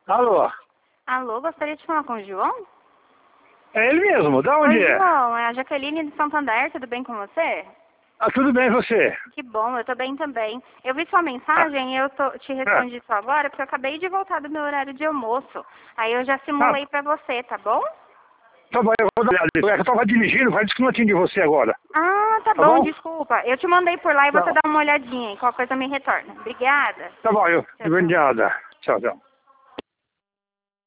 Alô? Alô, gostaria de falar com o João? É ele mesmo, da onde Oi, é? João, é a Jaqueline de Santander, tudo bem com você? Ah, tudo bem, você? Que bom, eu tô bem também. Eu vi sua Ah, mensagem e te ah, respondi só agora porque eu acabei de voltar do meu horário de almoço. Aí eu já ah, simulei pra você, tá bom? tá bom, eu vou dar uma olhada. É que eu tava dirigindo, vai dizer que não atendi você agora. Ah, tá Tá bom, bom? desculpa. Eu te mandei por lá e você Tá, dá uma olhadinha e qualquer coisa me retorna. Obrigada. tá bom, Tchau, tchau. obrigada. Tchau, tchau.